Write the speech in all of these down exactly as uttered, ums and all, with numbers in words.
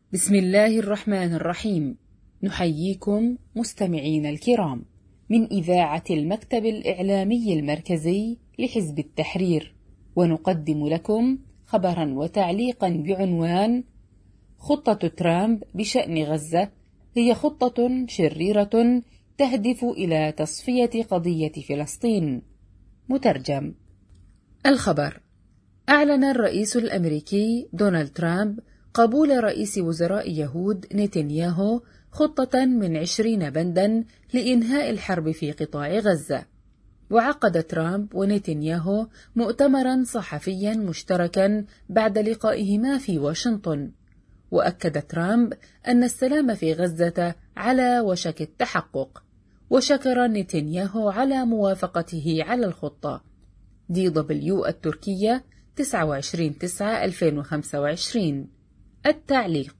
بسم الله الرحمن الرحيم. نحييكم مستمعين الكرام من إذاعة المكتب الإعلامي المركزي لحزب التحرير، ونقدم لكم خبرا وتعليقا بعنوان: خطة ترامب بشأن غزة هي خطة شريرة تهدف إلى تصفية قضية فلسطين. مترجم. الخبر: أعلن الرئيس الأمريكي دونالد ترامب قبول رئيس وزراء يهود نتنياهو خطة من عشرين بندا لإنهاء الحرب في قطاع غزة. وعقد ترامب ونتنياهو مؤتمرا صحفيا مشتركا بعد لقائهما في واشنطن، وأكد ترامب أن السلام في غزة على وشك التحقق، وشكر نتنياهو على موافقته على الخطة. دي دبليو التركية تسعة وعشرين تسعة ألفين وخمسة وعشرين. التعليق: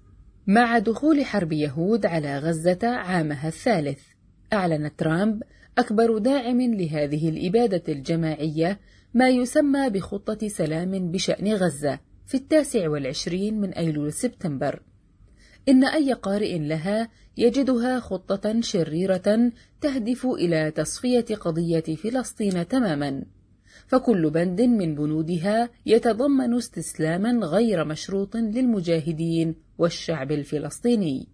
مع دخول حرب يهود على غزة عامها الثالث، أعلن ترامب أكبر داعم لهذه الإبادة الجماعية ما يسمى بخطة سلام بشأن غزة في التاسع والعشرين من أيلول سبتمبر. إن أي قارئ لها يجدها خطة شريرة تهدف إلى تصفية قضية فلسطين تماما، فكل بند من بنودها يتضمن استسلاما غير مشروط للمجاهدين والشعب الفلسطيني.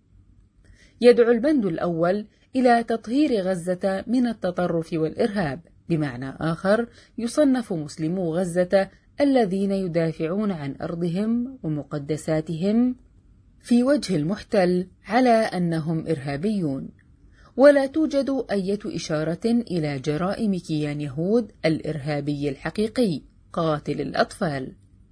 يدعو البند الأول إلى تطهير غزة من التطرف والإرهاب، بمعنى آخر يصنف مسلمو غزة الذين يدافعون عن أرضهم ومقدساتهم في وجه المحتل على أنهم إرهابيون، ولا توجد أي إشارة إلى جرائم كيان يهود الإرهابي الحقيقي قاتل الأطفال.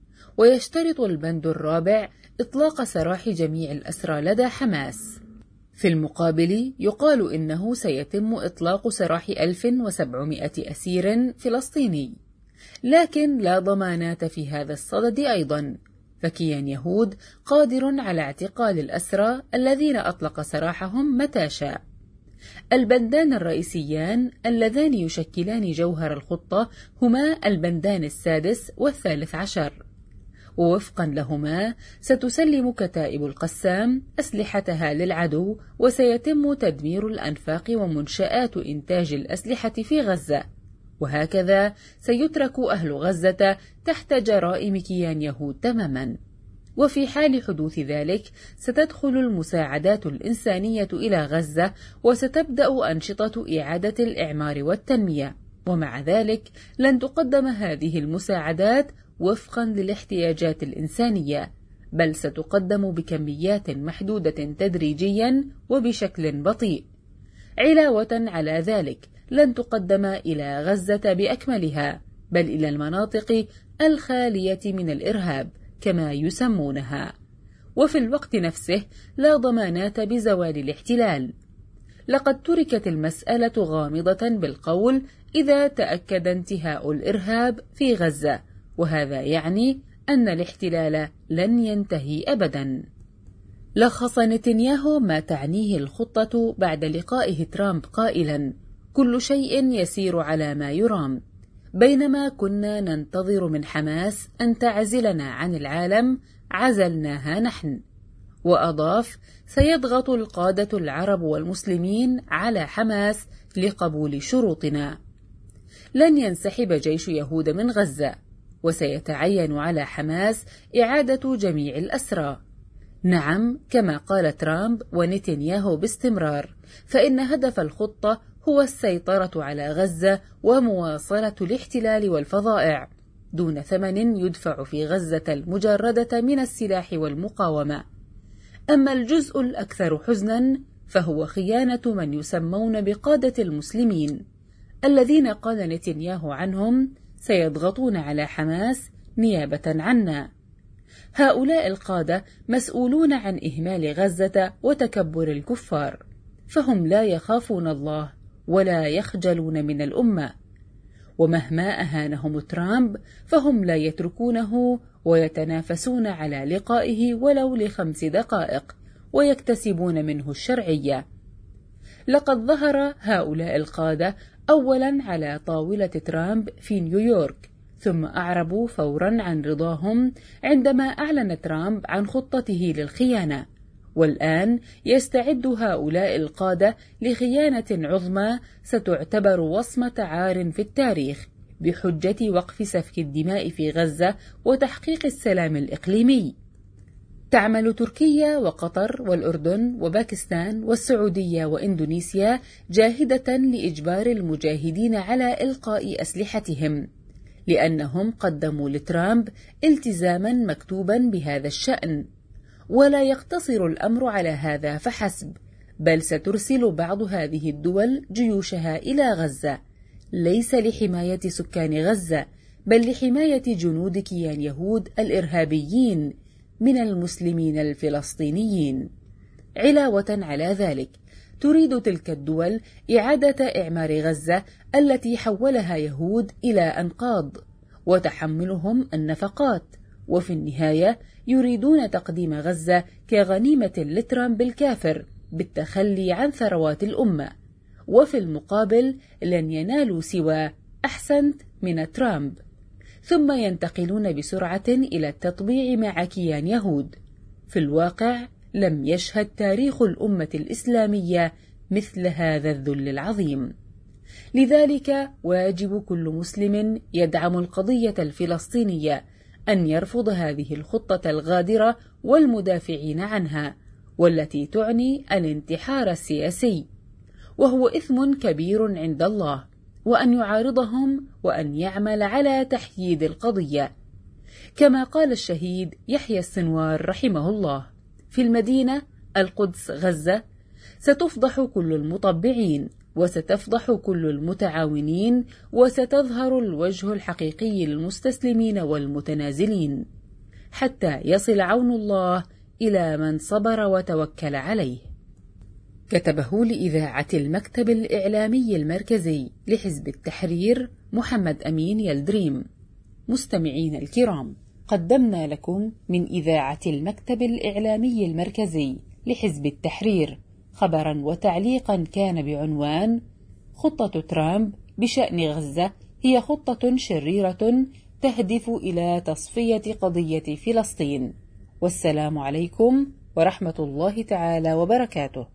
ويشترط البند الرابع إطلاق سراح جميع الأسرى لدى حماس. في المقابل يقال إنه سيتم إطلاق سراح ألف وسبعمائة أسير فلسطيني، لكن لا ضمانات في هذا الصدد أيضا، فكيان يهود قادر على اعتقال الأسرى الذين أطلق سراحهم متى شاء. البندان الرئيسيان اللذان يشكلان جوهر الخطة هما البندان السادس والثالث عشر، ووفقا لهما ستسلم كتائب القسام أسلحتها للعدو، وسيتم تدمير الأنفاق ومنشآت إنتاج الأسلحة في غزة، وهكذا سيترك أهل غزة تحت جرائم كيان يهود تماما. وفي حال حدوث ذلك ستدخل المساعدات الإنسانية إلى غزة، وستبدأ أنشطة إعادة الإعمار والتنمية، ومع ذلك لن تقدم هذه المساعدات وفقا للاحتياجات الإنسانية، بل ستقدم بكميات محدودة تدريجيا وبشكل بطيء. علاوة على ذلك لن تقدم إلى غزة بأكملها، بل إلى المناطق الخالية من الإرهاب كما يسمونها، وفي الوقت نفسه لا ضمانات بزوال الاحتلال. لقد تركت المسألة غامضة بالقول إذا تأكد انتهاء الإرهاب في غزة، وهذا يعني أن الاحتلال لن ينتهي أبدا. لخص نتنياهو ما تعنيه الخطة بعد لقائه ترامب قائلا: كل شيء يسير على ما يرام، بينما كنا ننتظر من حماس أن تعزلنا عن العالم عزلناها نحن. وأضاف: سيضغط القادة العرب والمسلمين على حماس لقبول شروطنا. لن ينسحب جيش يهود من غزة، وسيتعين على حماس إعادة جميع الأسرى. نعم، كما قال ترامب ونتنياهو باستمرار، فإن هدف الخطة هو السيطرة على غزة ومواصلة الاحتلال والفظائع دون ثمن يدفع في غزة المجردة من السلاح والمقاومة. أما الجزء الأكثر حزنا فهو خيانة من يسمون بقادة المسلمين، الذين قال نتنياهو عنهم: سيضغطون على حماس نيابة عنا. هؤلاء القادة مسؤولون عن إهمال غزة وتكبر الكفار، فهم لا يخافون الله ولا يخجلون من الأمة، ومهما أهانهم ترامب فهم لا يتركونه، ويتنافسون على لقائه ولو لخمس دقائق ويكتسبون منه الشرعية. لقد ظهر هؤلاء القادة أولا على طاولة ترامب في نيويورك، ثم أعربوا فورا عن رضاهم عندما أعلن ترامب عن خطته للخيانة، والآن يستعد هؤلاء القادة لخيانة عظمى ستعتبر وصمة عار في التاريخ بحجة وقف سفك الدماء في غزة وتحقيق السلام الإقليمي. تعمل تركيا وقطر والأردن وباكستان والسعودية وإندونيسيا جاهدة لإجبار المجاهدين على إلقاء أسلحتهم، لأنهم قدموا لترامب التزاما مكتوبا بهذا الشأن. ولا يقتصر الأمر على هذا فحسب، بل سترسل بعض هذه الدول جيوشها إلى غزة، ليس لحماية سكان غزة، بل لحماية جنود كيان يهود الإرهابيين من المسلمين الفلسطينيين. علاوة على ذلك، تريد تلك الدول إعادة إعمار غزة التي حولها يهود إلى أنقاض، وتحملهم النفقات، وفي النهاية يريدون تقديم غزة كغنيمة لترامب الكافر بالتخلي عن ثروات الأمة، وفي المقابل لن ينالوا سوى أحسنت من ترامب، ثم ينتقلون بسرعة إلى التطبيع مع كيان يهود. في الواقع لم يشهد تاريخ الأمة الإسلامية مثل هذا الذل العظيم. لذلك واجب كل مسلم يدعم القضية الفلسطينية أن يرفض هذه الخطة الغادرة والمدافعين عنها، والتي تعني الانتحار السياسي، وهو إثم كبير عند الله، وأن يعارضهم وأن يعمل على تحييد القضية. كما قال الشهيد يحيى السنوار رحمه الله: في المدينة القدس غزة ستفضح كل المطبعين، وستفضح كل المتعاونين، وستظهر الوجه الحقيقي للمستسلمين والمتنازلين، حتى يصل عون الله إلى من صبر وتوكل عليه. كتبه لإذاعة المكتب الإعلامي المركزي لحزب التحرير محمد أمين يلدريم. مستمعين الكرام، قدمنا لكم من إذاعة المكتب الإعلامي المركزي لحزب التحرير خبرا وتعليقا كان بعنوان: خطة ترامب بشأن غزة هي خطة شريرة تهدف إلى تصفية قضية فلسطين. والسلام عليكم ورحمة الله تعالى وبركاته.